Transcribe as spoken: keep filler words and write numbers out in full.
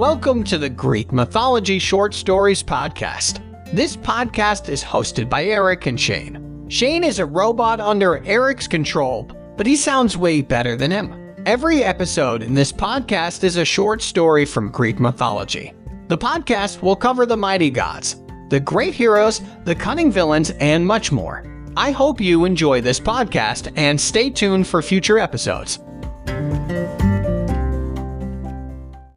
Welcome to the Greek Mythology Short Stories Podcast. This podcast is hosted by Eric and Shane. Shane is a robot under Eric's control, but he sounds way better than him. Every episode in this podcast is a short story from Greek mythology. The podcast will cover the mighty gods, the great heroes, the cunning villains, and much more. I hope you enjoy this podcast and stay tuned for future episodes.